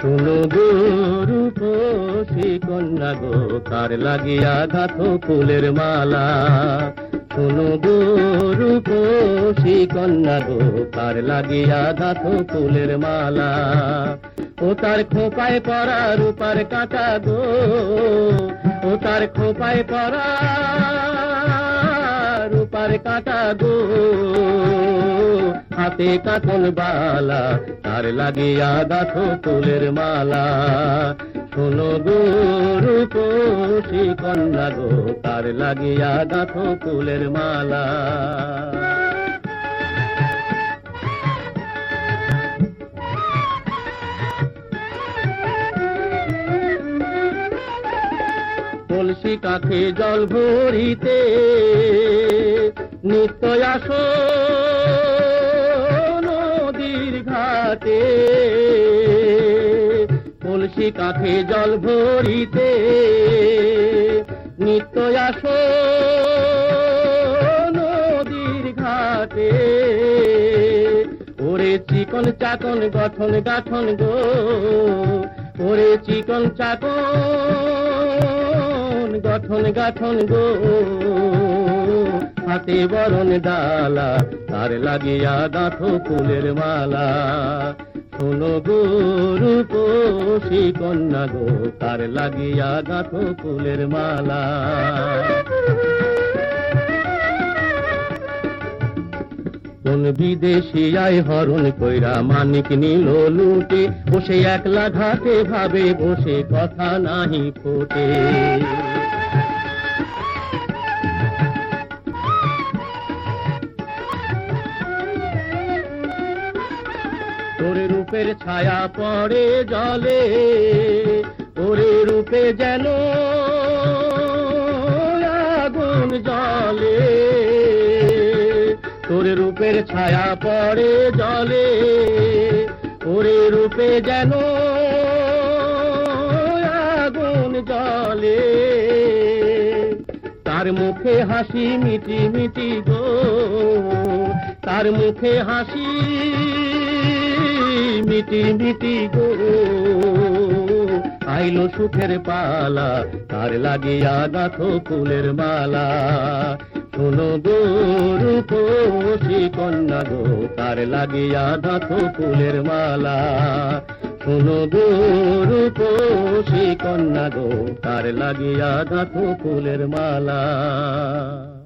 শুনো গো রূপসী কন্যা গো, কার লাগিয়া গাঁথো ফুলের মালা। শুনো গো রূপসী কন্যা গো, কার লাগিয়া গাঁথো ফুলের মালা। ও তার খোপায় পরা রূপার কাঁটা গো, ও তার খোপায় পরা রূপার কাঁটা গো, হাতে কাঁচন বালা, তার লাগিয়া গাঁথো ফুলের মালা। শোনো গো রূপসী কন্যা গো, তার লাগিয়া গাঁথো ফুলের মালা। কলসি কাঠে জল ভরিতে নিত্য আসো নদীর ঘাটে। কলসি কাঠে জল ভরিতে নিত্য আসো নদীর ঘাটে। ওরে চিকন চাকন গঠন গাঠন গো, ওরে চিকন চাকন গঠন গাঠন গো, হাতে বরণ ডালা, তার লাগিয়া গাঁথো ফুলের মালা। শোনো গো রূপসী কন্যা গো, তার লাগিয়া গাঁথো ফুলের মালা। কোন বিদেশি আয় হরণ কইরা মানিক নিল লুটে, বসে একলা ঘাটে ভাবে বসে কথা নাহি ফোটে। ওরে রূপের ছায়া পড়ে জলে, ওরে রূপে যেন আগুন জ্বলে। তোর রূপের ছায়া পড়ে জলে, ওরে রূপে যেন আগুন জ্বলে। তার মুখে হাসি মিটি মিটি গো, তার মুখে হাসি মিটি মিটি গো, আইলো সুখের পালা, তার লাগিয়া গাঁথো ফুলের মালা। শোনো গো রূপসী কন্যা গো, তার লাগিয়া গাঁথো ফুলের মালা। শোনো গো রূপসী কন্যা গো, তার লাগিয়া গাঁথো ফুলের মালা।